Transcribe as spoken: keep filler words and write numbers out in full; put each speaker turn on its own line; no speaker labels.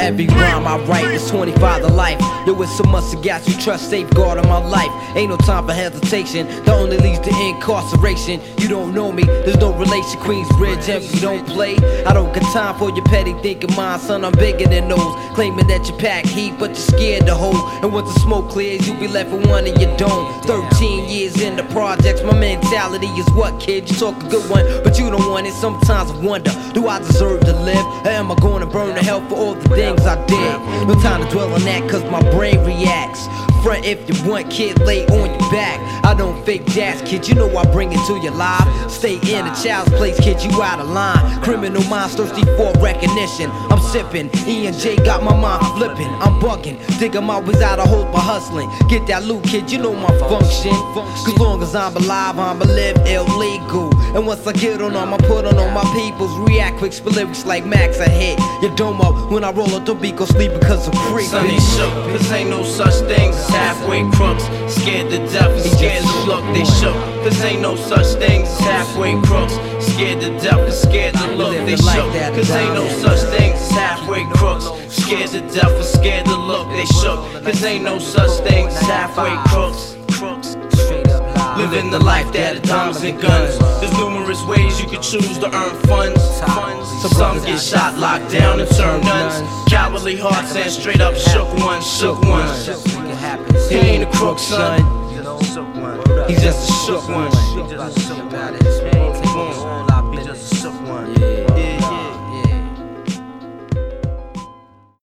every rhyme I write is twenty-five to life. Yo, it's so much I got you trust, safeguard of my life. Ain't no time for hesitation, that only leads to incarceration. You don't know me, there's no relation, Queensbridge empty, don't play. I don't got time for your petty thinking, mind, son, I'm bigger than those. Claiming that you pack heat, but you're scared to hold. And once the smoke clears, you be left with one and you don't. Thirteen years in the projects, my mentality is what, kid? You talk a good one, but you don't want it. Sometimes I wonder, do I deserve to live? Or am I gonna burn to hell for all the things I did? No time to dwell on that, cause my brain reacts. Front if you want, kid, lay on your back. I don't fake jazz, kid, you know I bring it to your live. Stay in a child's place, kid, you out of line. Criminal minds thirsty for recognition. I'm sipping, E and J got my mind flipping. I'm bugging, think I'm always out of hope for hustling. Get that loot, kid, you know my function. Cause long as I'm alive, I'ma live illegal. And once I get on them, I put on all my peoples. React quick, spit lyrics like Max, I hit your dome up. When I roll up, don't be go sleep because I'm creeping.
Sonny shook, cause ain't no such thing as halfway crooks. Scared to death and scared to look, they shook. Cause ain't no such thing as halfway crooks. Scared to death and scared to look, they shook. Cause ain't no such thing as halfway crooks. Scared to death and scared to look, they shook. Cause ain't no such thing as halfway crooks. Living the life that is diamonds and guns. There's numerous ways you can choose to earn funds. Some get shot, locked down, and turn nuns. Cowardly hearts and straight up shook ones, shook ones. He ain't a crook, son. He's just a shook one.